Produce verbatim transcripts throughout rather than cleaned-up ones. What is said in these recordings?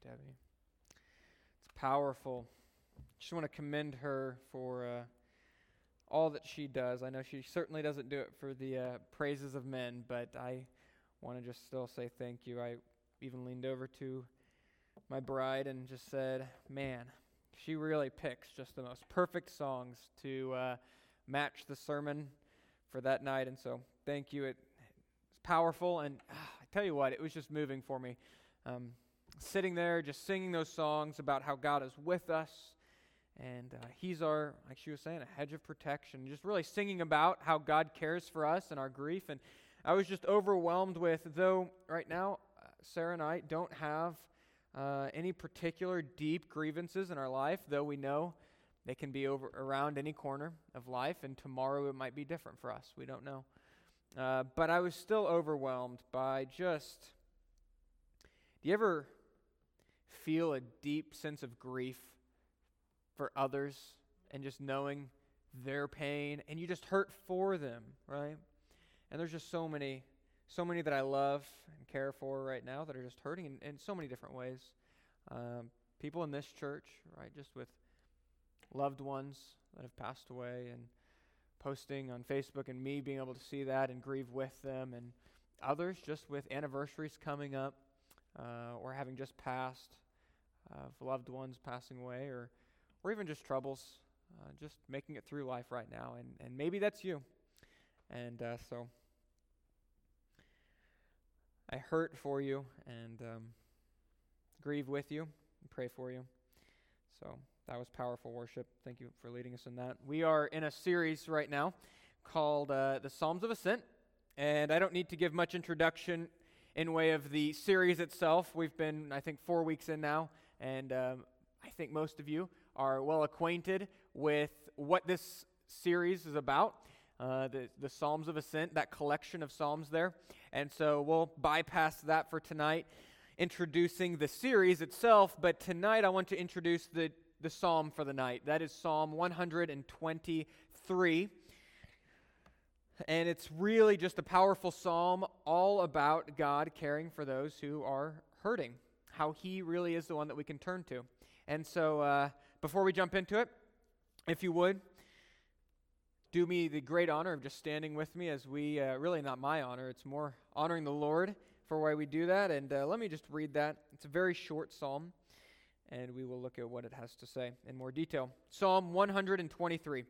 Debbie. It's powerful. Just want to commend her for uh, all that she does. I know she certainly doesn't do it for the uh, praises of men, but I want to just still say thank you. I even leaned over to my bride and just said, man, she really picks just the most perfect songs to uh, match the sermon for that night. And so thank you. It, it's powerful. And ah, I tell you what, it was just moving for me. Um, sitting there, just singing those songs about how God is with us. And uh, he's our, like she was saying, a hedge of protection. Just really singing about how God cares for us and our grief. And I was just overwhelmed with, though right now, uh, Sarah and I don't have uh, any particular deep grievances in our life, though we know they can be over around any corner of life, and tomorrow it might be different for us. We don't know. Uh, but I was still overwhelmed by just, do you ever feel a deep sense of grief for others and just knowing their pain, and you just hurt for them, right? And there's just so many, so many that I love and care for right now that are just hurting in, in so many different ways. Um, people in this church, right, just with loved ones that have passed away and posting on Facebook and me being able to see that and grieve with them, and others just with anniversaries coming up uh, or having just passed, of uh, loved ones passing away, or or even just troubles, uh, just making it through life right now. And, and maybe that's you. And uh, so I hurt for you and um, grieve with you and pray for you. So that was powerful worship. Thank you for leading us in that. We are in a series right now called uh, the Psalms of Ascent. And I don't need to give much introduction in way of the series itself. We've been, I think, four weeks in now. And um, I think most of you are well acquainted with what this series is about, uh, the, the Psalms of Ascent, that collection of psalms there. And so we'll bypass that for tonight, introducing the series itself. But tonight I want to introduce the, the psalm for the night. That is Psalm one hundred twenty-three. And it's really just a powerful psalm all about God caring for those who are hurting, how he really is the one that we can turn to. And so uh, before we jump into it, if you would, do me the great honor of just standing with me as we, uh, really not my honor, it's more honoring the Lord for why we do that. And uh, let me just read that. It's a very short psalm, and we will look at what it has to say in more detail. Psalm one hundred twenty-three.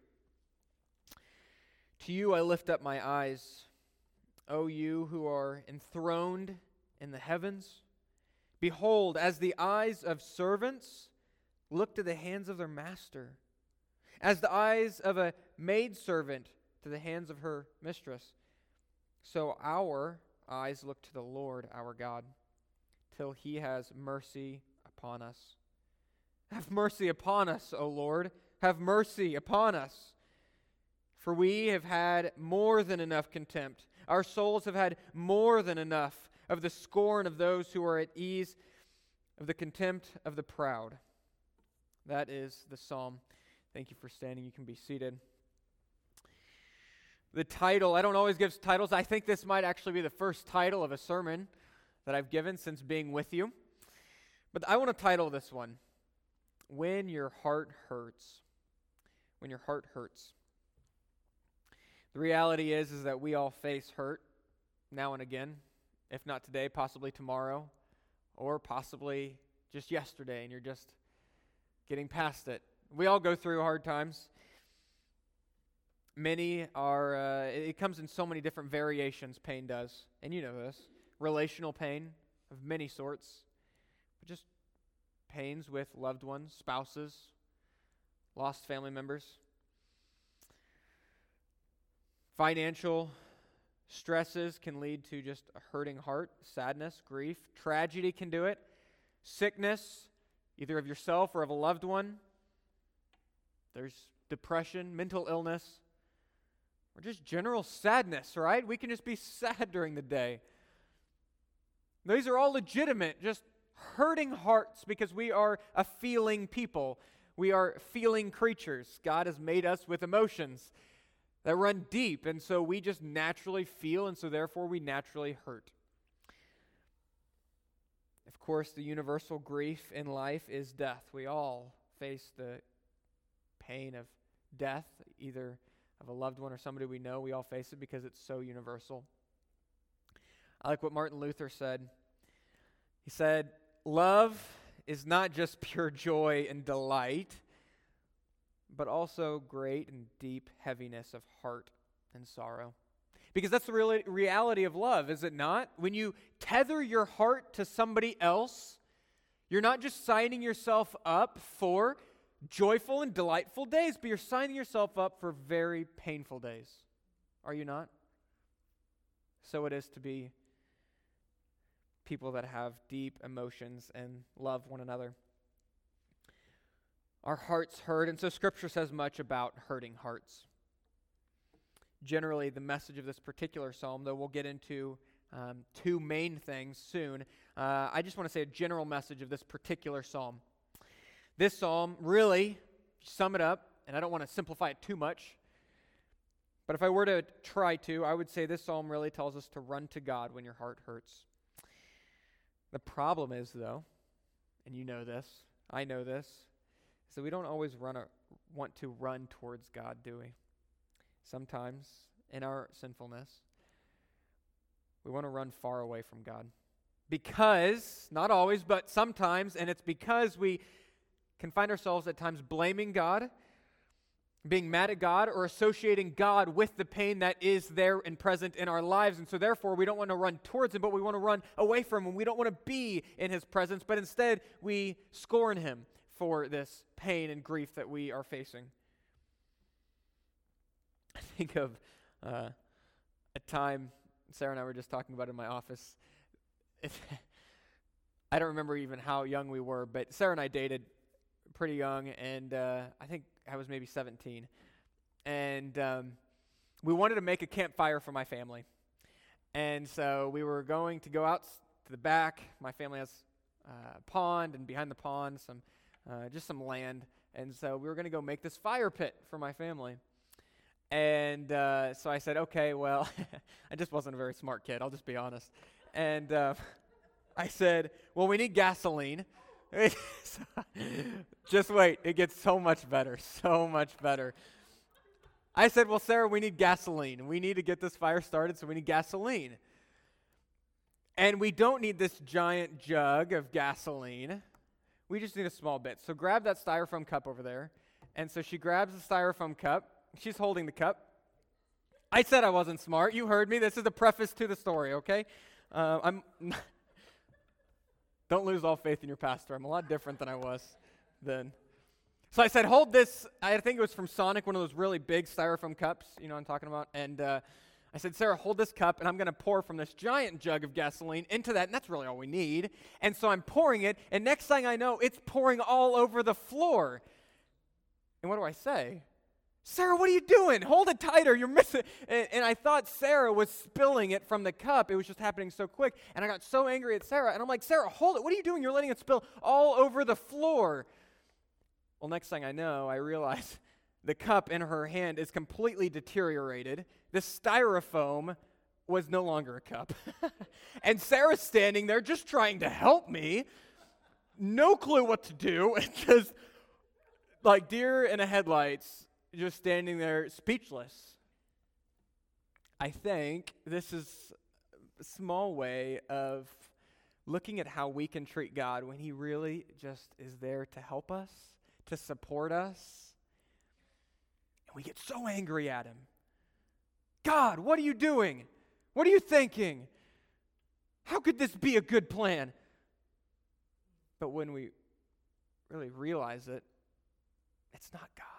To you I lift up my eyes, O you who are enthroned in the heavens. Behold, as the eyes of servants look to the hands of their master, as the eyes of a maidservant to the hands of her mistress, so our eyes look to the Lord our God, till he has mercy upon us. Have mercy upon us, O Lord, have mercy upon us. For we have had more than enough contempt. Our souls have had more than enough of the scorn of those who are at ease, of the contempt of the proud. That is the psalm. Thank you for standing. You can be seated. The title, I don't always give titles. I think this might actually be the first title of a sermon that I've given since being with you. But I want to title this one, When Your Heart Hurts. When Your Heart Hurts. The reality is, is that we all face hurt now and again. If not today, possibly tomorrow, or possibly just yesterday, and you're just getting past it. We all go through hard times. Many are, uh, it comes in so many different variations, pain does. And you know this. Relational pain of many sorts. But just pains with loved ones, spouses, lost family members. Financial stresses can lead to just a hurting heart, sadness, grief. Tragedy can do it. Sickness, either of yourself or of a loved one. There's depression, mental illness, or just general sadness, right? We can just be sad during the day. These are all legitimate, just hurting hearts, because we are a feeling people. We are feeling creatures. God has made us with emotions that run deep, and so we just naturally feel, and so therefore we naturally hurt. Of course, the universal grief in life is death. We all face the pain of death, either of a loved one or somebody we know. We all face it because it's so universal. I like what Martin Luther said. He said, "Love is not just pure joy and delight, but also great and deep heaviness of heart and sorrow." Because that's the real reality of love, is it not? When you tether your heart to somebody else, you're not just signing yourself up for joyful and delightful days, but you're signing yourself up for very painful days. Are you not? So it is to be people that have deep emotions and love one another. Our hearts hurt, and so Scripture says much about hurting hearts. Generally, the message of this particular psalm, though we'll get into um, two main things soon, uh, I just want to say a general message of this particular psalm. This psalm, really, sum it up, and I don't want to simplify it too much, but if I were to try to, I would say this psalm really tells us to run to God when your heart hurts. The problem is, though, and you know this, I know this, is that we don't always run a, want to run towards God, do we? Sometimes, in our sinfulness, we want to run far away from God. Because, not always, but sometimes, and it's because we can find ourselves at times blaming God, being mad at God, or associating God with the pain that is there and present in our lives. And so therefore, we don't want to run towards Him, but we want to run away from Him. We don't want to be in His presence, but instead we scorn Him for this pain and grief that we are facing. I think of uh, a time Sarah and I were just talking about in my office. I don't remember even how young we were, but Sarah and I dated pretty young, and uh, I think I was maybe seventeen. And um, we wanted to make a campfire for my family. And so we were going to go out to the back. My family has uh, a pond, and behind the pond, some uh, just some land. And so we were going to go make this fire pit for my family. And uh, so I said, okay, well, I just wasn't a very smart kid, I'll just be honest. And uh, I said, well, we need gasoline. Just wait, it gets so much better, so much better. I said, well, Sarah, we need gasoline. We need to get this fire started, so we need gasoline. And we don't need this giant jug of gasoline. We just need a small bit. So grab that styrofoam cup over there. And so she grabs the styrofoam cup. She's holding the cup. I said I wasn't smart. You heard me. This is the preface to the story, okay? Uh, I'm Don't lose all faith in your pastor. I'm a lot different than I was then. So I said, hold this. I think it was from Sonic, one of those really big styrofoam cups, you know what I'm talking about. And uh, I said, Sarah, hold this cup, and I'm going to pour from this giant jug of gasoline into that, and that's really all we need. And so I'm pouring it, and next thing I know, it's pouring all over the floor. And what do I say? Sarah, what are you doing? Hold it tighter. You're missing. And, and I thought Sarah was spilling it from the cup. It was just happening so quick. And I got so angry at Sarah. And I'm like, Sarah, hold it. What are you doing? You're letting it spill all over the floor. Well, next thing I know, I realize the cup in her hand is completely deteriorated. The styrofoam was no longer a cup. And Sarah's standing there just trying to help me. No clue what to do. Just like deer in the headlights. Just standing there speechless. I think this is a small way of looking at how we can treat God when He really just is there to help us, to support us. And we get so angry at Him. God, what are you doing? What are you thinking? How could this be a good plan? But when we really realize it, it's not God.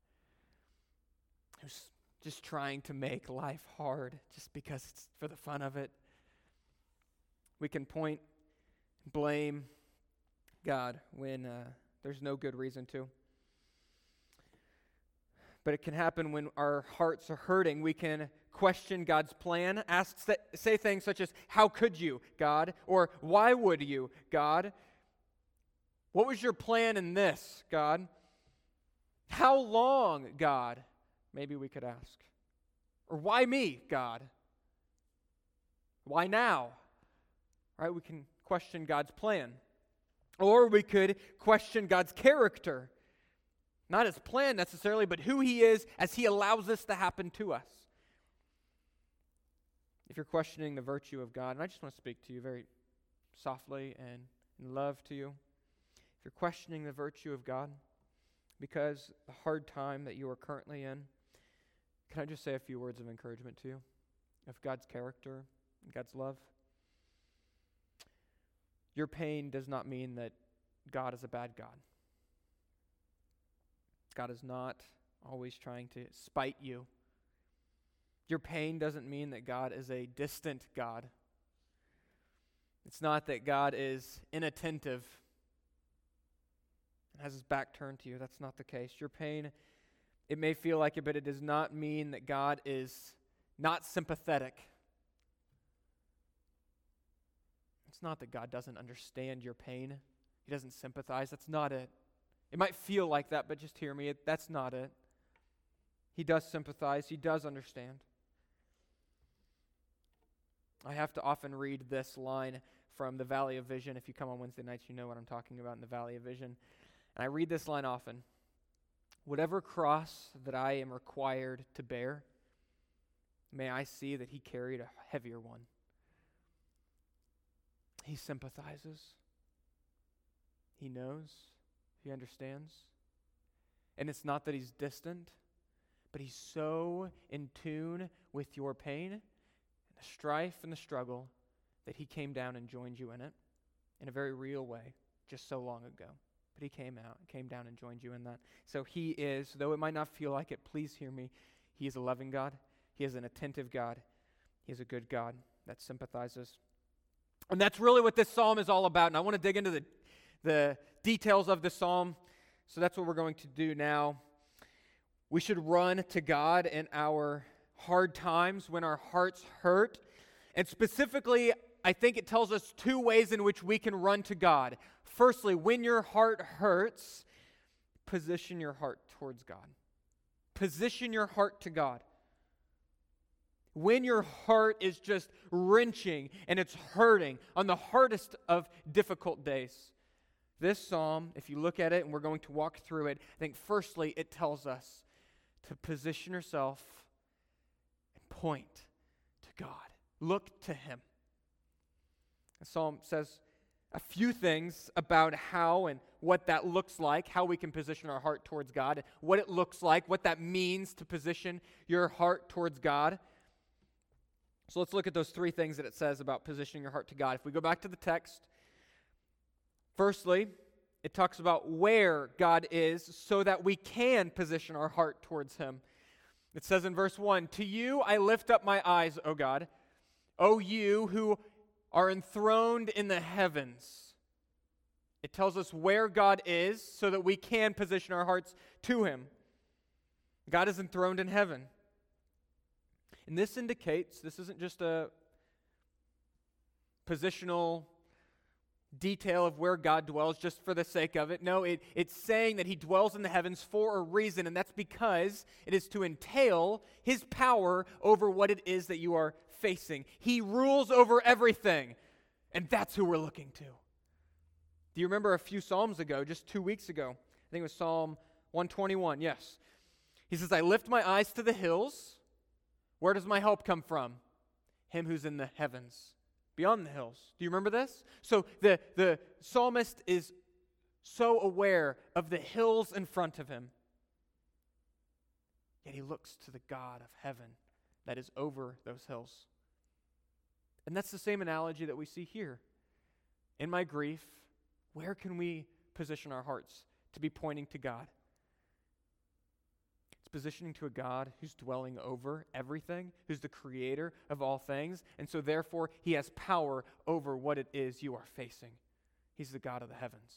Who's just trying to make life hard just because it's for the fun of it. We can point, blame God when uh, there's no good reason to. But it can happen when our hearts are hurting. We can question God's plan, ask, say things such as, how could you, God? Or why would you, God? What was your plan in this, God? How long, God? Maybe we could ask. Or why me, God? Why now? Right? We can question God's plan. Or we could question God's character. Not his plan necessarily, but who he is as he allows this to happen to us. If you're questioning the virtue of God, and I just want to speak to you very softly and in love to you. If you're questioning the virtue of God because the hard time that you are currently in, can I just say a few words of encouragement to you? Of God's character, God's love. Your pain does not mean that God is a bad God. God is not always trying to spite you. Your pain doesn't mean that God is a distant God. It's not that God is inattentive and has his back turned to you. That's not the case. Your pain, it may feel like it, but it does not mean that God is not sympathetic. It's not that God doesn't understand your pain. He doesn't sympathize. That's not it. It might feel like that, but just hear me. It, that's not it. He does sympathize. He does understand. I have to often read this line from the Valley of Vision. If you come on Wednesday nights, you know what I'm talking about in the Valley of Vision. And I read this line often. Whatever cross that I am required to bear, may I see that he carried a heavier one. He sympathizes. He knows. He understands. And it's not that he's distant, but he's so in tune with your pain and the strife and the struggle that he came down and joined you in it in a very real way just so long ago. But he came out, came down and joined you in that. So he is, though it might not feel like it, please hear me, he is a loving God. He is an attentive God. He is a good God that sympathizes. And that's really what this psalm is all about. And I want to dig into the, the details of this psalm. So that's what we're going to do now. We should run to God in our hard times, when our hearts hurt. And specifically, I think it tells us two ways in which we can run to God. Firstly, when your heart hurts, position your heart towards God. Position your heart to God. When your heart is just wrenching and it's hurting on the hardest of difficult days. This psalm, if you look at it, and we're going to walk through it, I think firstly it tells us to position yourself and point to God. Look to him. The psalm says a few things about how and what that looks like, how we can position our heart towards God, what it looks like, what that means to position your heart towards God. So let's look at those three things that it says about positioning your heart to God. If we go back to the text, firstly, it talks about where God is so that we can position our heart towards him. It says in verse one, "To you I lift up my eyes, O God, O you who are enthroned in the heavens." It tells us where God is so that we can position our hearts to him. God is enthroned in heaven. And this indicates, this isn't just a positional detail of where God dwells just for the sake of it. No, it, it's saying that he dwells in the heavens for a reason, and that's because it is to entail his power over what it is that you are facing. He rules over everything, and that's who we're looking to. Do you remember a few Psalms ago, just two weeks ago? I think it was Psalm one twenty-one, yes. He says, "I lift my eyes to the hills. Where does my help come from? Him who's in the heavens, beyond the hills." Do you remember this? So the, the psalmist is so aware of the hills in front of him, yet he looks to the God of heaven that is over those hills. And that's the same analogy that we see here. In my grief, where can we position our hearts to be pointing to God? Positioning to a God who's dwelling over everything, who's the creator of all things, and so therefore he has power over what it is you are facing. He's the God of the heavens.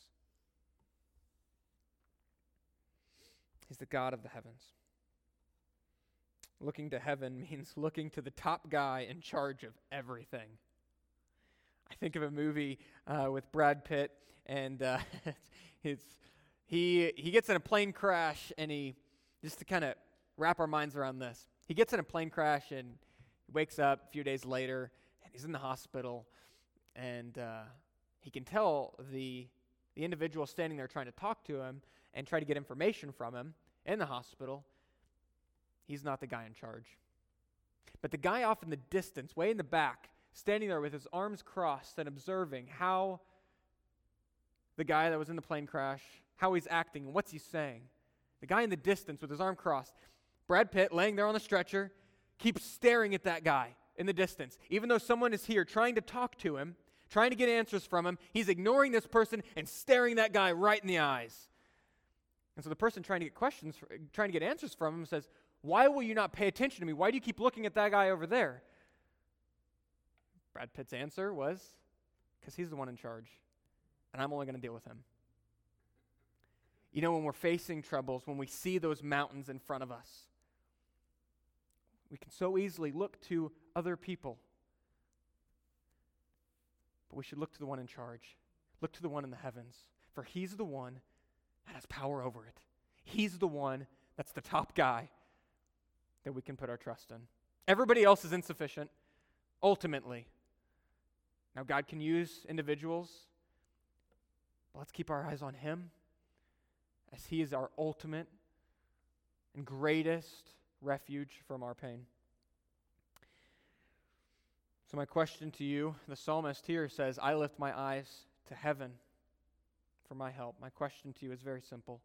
He's the God of the heavens. Looking to heaven means looking to the top guy in charge of everything. I think of a movie uh, with Brad Pitt, and uh, it's he he gets in a plane crash, and he Just to kind of wrap our minds around this. He gets in a plane crash and wakes up a few days later, and he's in the hospital, and uh, he can tell the, the individual standing there trying to talk to him and try to get information from him in the hospital, he's not the guy in charge. But the guy off in the distance, way in the back, standing there with his arms crossed and observing how the guy that was in the plane crash, how he's acting and what's he saying. The guy in the distance with his arm crossed, Brad Pitt laying there on the stretcher, keeps staring at that guy in the distance. Even though someone is here trying to talk to him, trying to get answers from him, he's ignoring this person and staring that guy right in the eyes. And so the person trying to get questions, trying to get answers from him says, "Why will you not pay attention to me? Why do you keep looking at that guy over there?" Brad Pitt's answer was, "Because he's the one in charge, and I'm only going to deal with him." You know, when we're facing troubles, when we see those mountains in front of us, we can so easily look to other people. But we should look to the one in charge. Look to the one in the heavens, for he's the one that has power over it. He's the one that's the top guy that we can put our trust in. Everybody else is insufficient, ultimately. Now, God can use individuals, but let's keep our eyes on him, as he is our ultimate and greatest refuge from our pain. So my question to you, the psalmist here says, "I lift my eyes to heaven for my help." My question to you is very simple.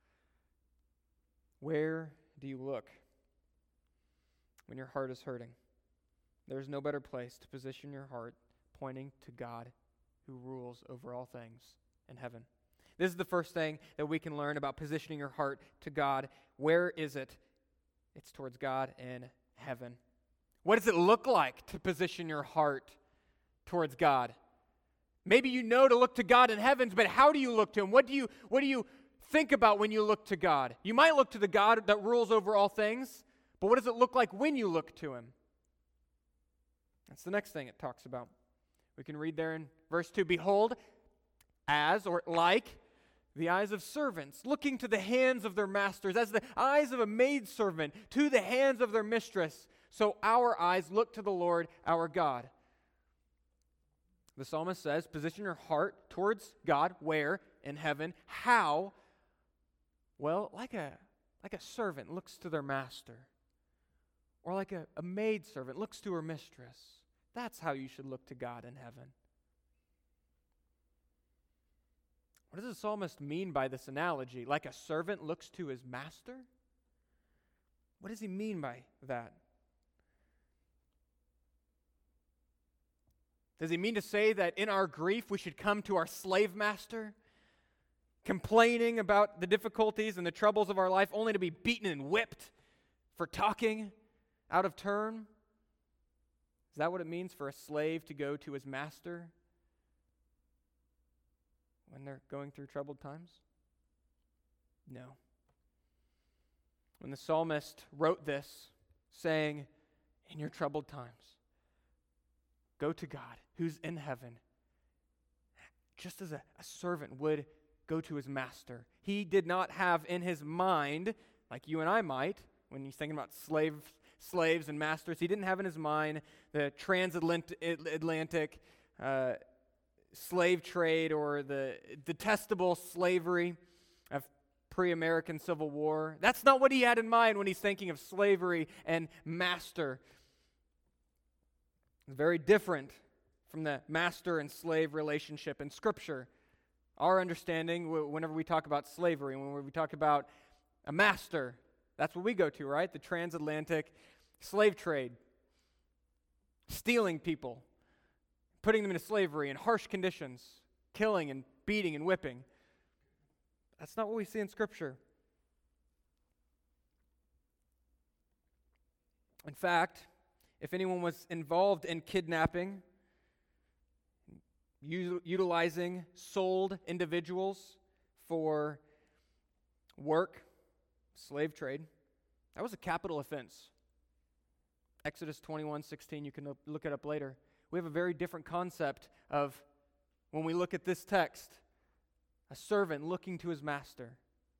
Where do you look when your heart is hurting? There is no better place to position your heart pointing to God who rules over all things in heaven. This is the first thing that we can learn about positioning your heart to God. Where is it? It's towards God in heaven. What does it look like to position your heart towards God? Maybe you know to look to God in heavens, but how do you look to him? What do you, what do you think about when you look to God? You might look to the God that rules over all things, but what does it look like when you look to him? That's the next thing it talks about. We can read there in verse two, "Behold, as," or like, "the eyes of servants, looking to the hands of their masters, as the eyes of a maidservant to the hands of their mistress, so our eyes look to the Lord our God." The psalmist says, position your heart towards God. Where? In heaven. How? Well, like a, like a servant looks to their master, or like a, a maidservant looks to her mistress. That's how you should look to God in heaven. What does the psalmist mean by this analogy? Like a servant looks to his master? What does he mean by that? Does he mean to say that in our grief we should come to our slave master, complaining about the difficulties and the troubles of our life, only to be beaten and whipped for talking out of turn? Is that what it means for a slave to go to his master when they're going through troubled times? No. When the psalmist wrote this, saying, in your troubled times, go to God who's in heaven, just as a, a servant would go to his master. He did not have in his mind, like you and I might, when he's thinking about slave, slaves and masters, he didn't have in his mind the transatlantic uh, slave trade or the detestable slavery of pre-American Civil War. That's not what he had in mind when he's thinking of slavery and master. It's very different from the master and slave relationship in Scripture. Our understanding, whenever we talk about slavery, when we talk about a master, that's what we go to, right? The transatlantic slave trade. Stealing people, putting them into slavery in harsh conditions, killing and beating and whipping. That's not what we see in Scripture. In fact, if anyone was involved in kidnapping, u- utilizing sold individuals for work, slave trade, that was a capital offense. Exodus twenty-one sixteen, you can look it up later. We have a very different concept of, when we look at this text, a servant looking to his master.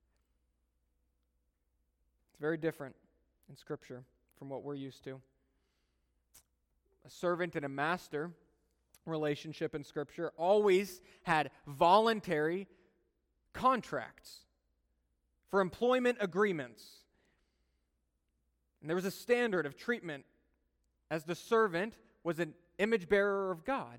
It's very different in Scripture from what we're used to. A servant and a master relationship in Scripture always had voluntary contracts for employment agreements. And there was a standard of treatment as the servant was an image bearer of God.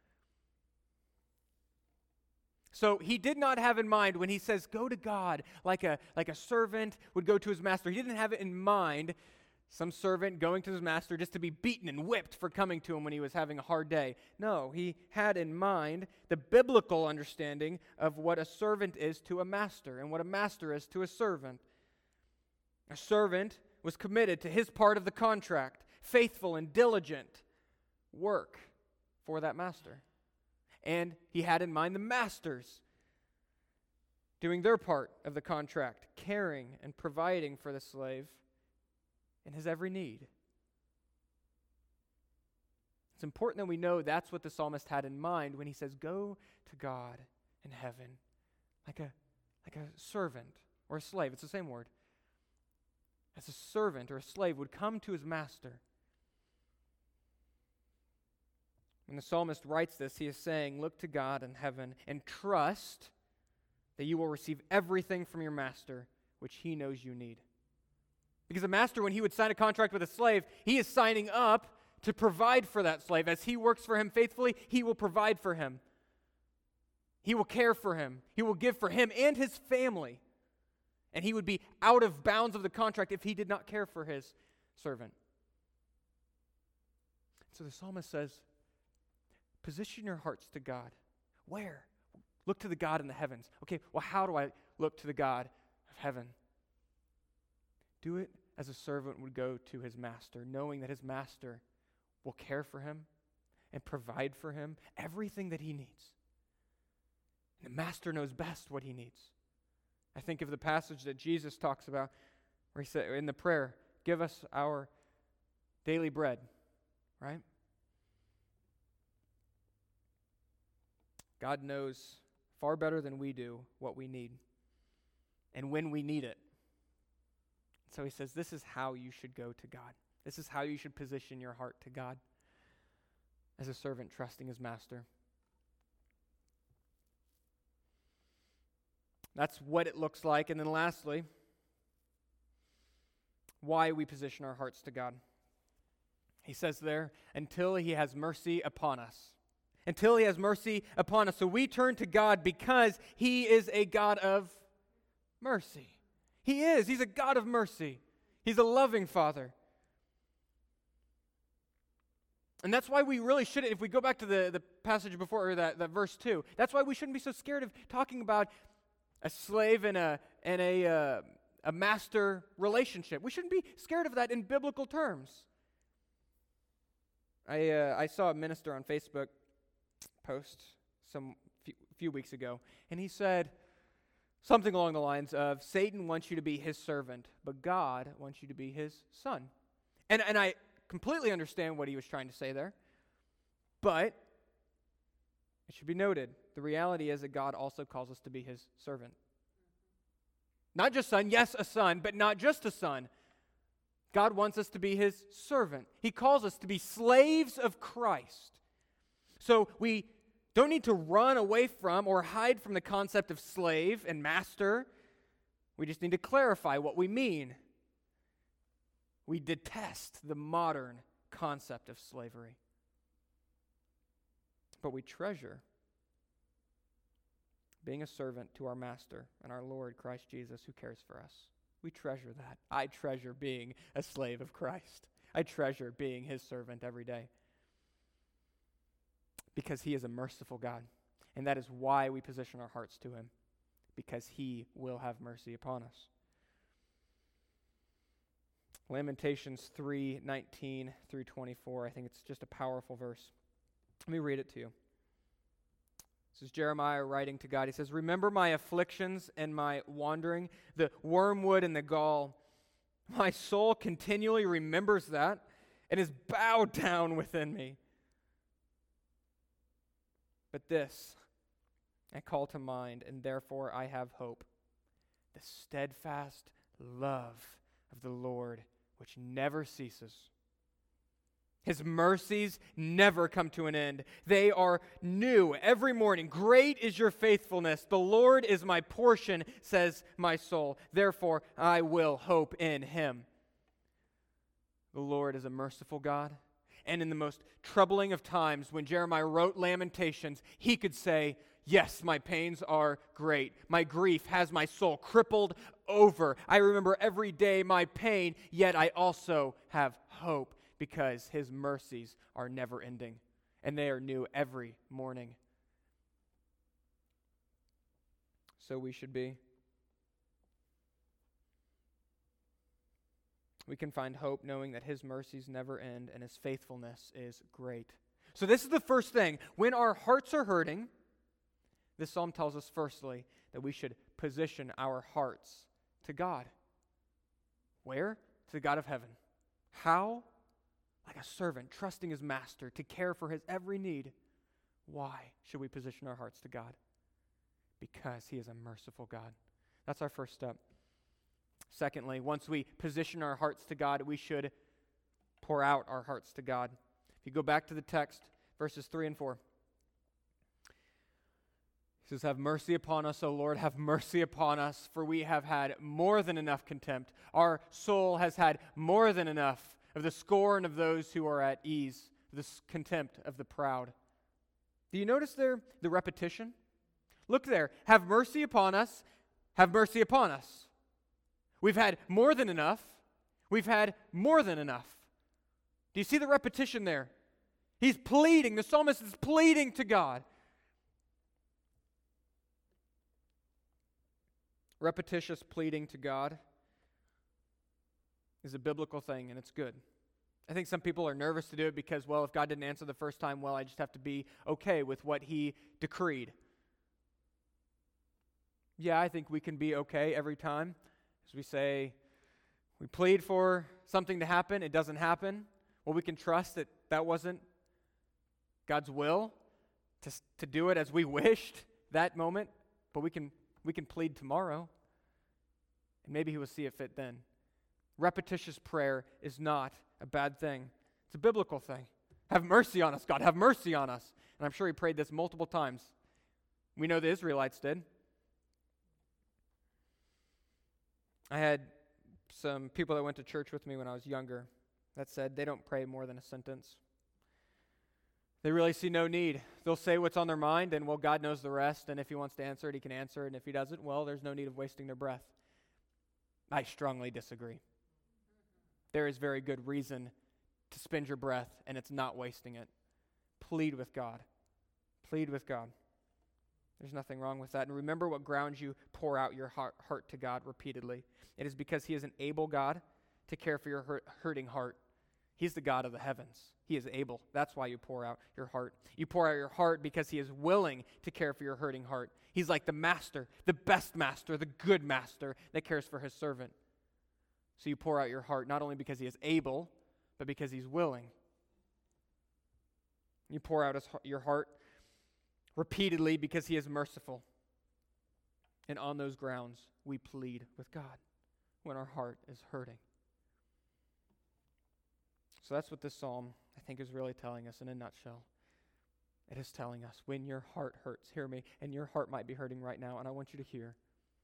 So he did not have in mind when he says, go to God like a, like a servant would go to his master. He didn't have it in mind, some servant going to his master just to be beaten and whipped for coming to him when he was having a hard day. No, he had in mind the biblical understanding of what a servant is to a master and what a master is to a servant. A servant was committed to his part of the contract, faithful and diligent work for that master. And he had in mind the masters doing their part of the contract, caring and providing for the slave in his every need. It's important that we know that's what the psalmist had in mind when he says, go to God in heaven like a, like a servant or a slave. It's the same word. As a servant or a slave would come to his master. When the psalmist writes this, he is saying, look to God in heaven and trust that you will receive everything from your master, which he knows you need. Because a master, when he would sign a contract with a slave, he is signing up to provide for that slave. As he works for him faithfully, he will provide for him. He will care for him. He will give for him and his family. And he would be out of bounds of the contract if he did not care for his servant. So the psalmist says, position your hearts to God. Where? Look to the God in the heavens. Okay, well, how do I look to the God of heaven? Do it as a servant would go to his master, knowing that his master will care for him and provide for him everything that he needs. And the master knows best what he needs. I think of the passage that Jesus talks about, where he said in the prayer, give us our daily bread, right? God knows far better than we do what we need and when we need it. So he says, this is how you should go to God. This is how you should position your heart to God as a servant trusting his master. That's what it looks like. And then lastly, why we position our hearts to God. He says there, until he has mercy upon us. Until he has mercy upon us. So we turn to God because he is a God of mercy. He is. He's a God of mercy. He's a loving Father. And that's why we really shouldn't, if we go back to the, the passage before, or that, that verse two, that's why we shouldn't be so scared of talking about a slave and a and a uh, a master relationship. We shouldn't be scared of that in biblical terms. I uh, I saw a minister on Facebook post some few, few weeks ago, and he said something along the lines of, Satan wants you to be his servant, but God wants you to be his son. And and I completely understand what he was trying to say there, but it should be noted, the reality is that God also calls us to be his servant. Not just son, yes, a son, but not just a son. God wants us to be his servant. He calls us to be slaves of Christ. So we don't need to run away from or hide from the concept of slave and master. We just need to clarify what we mean. We detest the modern concept of slavery. But we treasure being a servant to our master and our Lord, Christ Jesus, who cares for us. We treasure that. I treasure being a slave of Christ. I treasure being his servant every day. Because he is a merciful God. And that is why we position our hearts to him. Because he will have mercy upon us. Lamentations three nineteen through twenty-four. I think it's just a powerful verse. Let me read it to you. This is Jeremiah writing to God. He says, remember my afflictions and my wandering, the wormwood and the gall. My soul continually remembers that and is bowed down within me. But this I call to mind, and therefore I have hope. The steadfast love of the Lord, which never ceases, His mercies never come to an end. They are new every morning. Great is your faithfulness. The Lord is my portion, says my soul. Therefore, I will hope in him. The Lord is a merciful God. And in the most troubling of times, when Jeremiah wrote Lamentations, he could say, yes, my pains are great. My grief has my soul crippled over. I remember every day my pain, yet I also have hope. Because his mercies are never ending, and they are new every morning. So we should be. We can find hope knowing that his mercies never end and his faithfulness is great. So this is the first thing. When our hearts are hurting, this psalm tells us firstly that we should position our hearts to God. Where? To the God of heaven. How? Like a servant, trusting his master to care for his every need. Why should we position our hearts to God? Because he is a merciful God. That's our first step. Secondly, once we position our hearts to God, we should pour out our hearts to God. If you go back to the text, verses three and four. He says, have mercy upon us, O Lord, have mercy upon us, for we have had more than enough contempt. Our soul has had more than enough of the scorn of those who are at ease, the contempt of the proud. Do you notice there the repetition? Look there. Have mercy upon us. Have mercy upon us. We've had more than enough. We've had more than enough. Do you see the repetition there? He's pleading. The psalmist is pleading to God. Repetitious pleading to God is a biblical thing, and it's good. I think some people are nervous to do it because, well, if God didn't answer the first time, well, I just have to be okay with what he decreed. Yeah, I think we can be okay every time. As we say, we plead for something to happen, it doesn't happen. Well, we can trust that that wasn't God's will to, to do it as we wished that moment, but we can we can plead tomorrow, and maybe he will see it fit then. Repetitious prayer is not a bad thing. It's a biblical thing. Have mercy on us, God. Have mercy on us. And I'm sure he prayed this multiple times. We know the Israelites did. I had some people that went to church with me when I was younger that said they don't pray more than a sentence. They really see no need. They'll say what's on their mind, and well, God knows the rest, and if he wants to answer it, he can answer it, and if he doesn't, well, there's no need of wasting their breath. I strongly disagree. There is very good reason to spend your breath, and it's not wasting it. Plead with God. Plead with God. There's nothing wrong with that. And remember what grounds you pour out your heart, heart to God repeatedly. It is because he is an able God to care for your hurt, hurting heart. He's the God of the heavens. He is able. That's why you pour out your heart. You pour out your heart because he is willing to care for your hurting heart. He's like the master, the best master, the good master that cares for his servant. So you pour out your heart not only because he is able, but because he's willing. You pour out his, your heart repeatedly because he is merciful. And on those grounds, we plead with God when our heart is hurting. So that's what this psalm, I think, is really telling us in a nutshell. It is telling us when your heart hurts, hear me, and your heart might be hurting right now, and I want you to hear.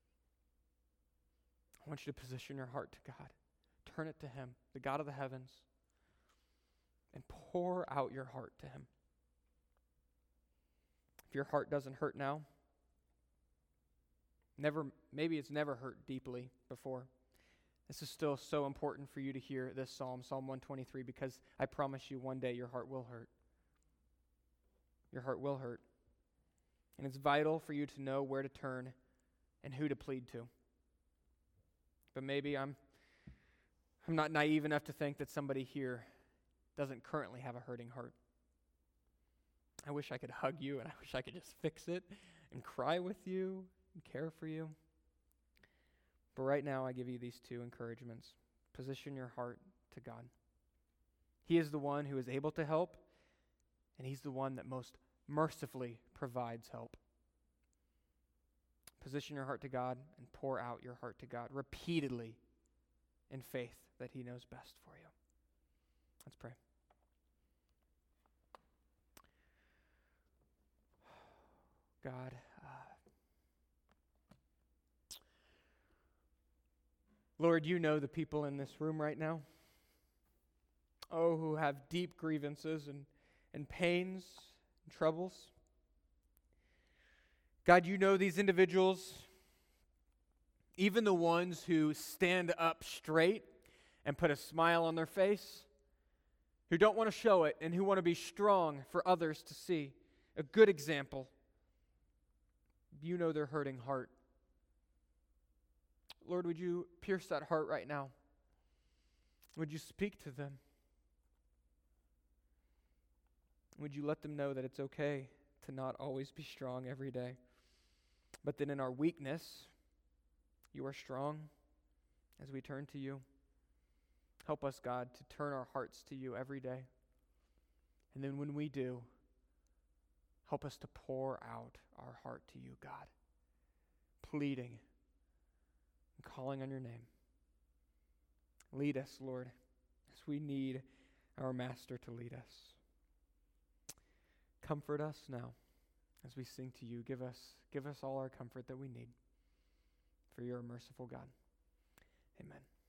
I want you to position your heart to God. Turn it to him, the God of the heavens, and pour out your heart to him. If your heart doesn't hurt now, never, maybe it's never hurt deeply before. This is still so important for you to hear this psalm, Psalm one twenty-three, because I promise you one day your heart will hurt. Your heart will hurt. And it's vital for you to know where to turn and who to plead to. But maybe I'm I'm not naive enough to think that somebody here doesn't currently have a hurting heart. I wish I could hug you, and I wish I could just fix it and cry with you and care for you. But right now, I give you these two encouragements. Position your heart to God. He is the one who is able to help, and he's the one that most mercifully provides help. Position your heart to God and pour out your heart to God repeatedly in faith that he knows best for you. Let's pray. God. Uh, Lord, you know the people in this room right now. Oh, who have deep grievances and, and pains and troubles. God, you know these individuals, even the ones who stand up straight and put a smile on their face, who don't want to show it and who want to be strong for others to see. A good example. You know their hurting heart. Lord, would you pierce that heart right now? Would you speak to them? Would you let them know that it's okay to not always be strong every day, but that in our weakness, you are strong as we turn to you. Help us, God, to turn our hearts to you every day. And then when we do, help us to pour out our heart to you, God, pleading and calling on your name. Lead us, Lord, as we need our Master to lead us. Comfort us now as we sing to you. Give us, give us all our comfort that we need. For you're a merciful God. Amen.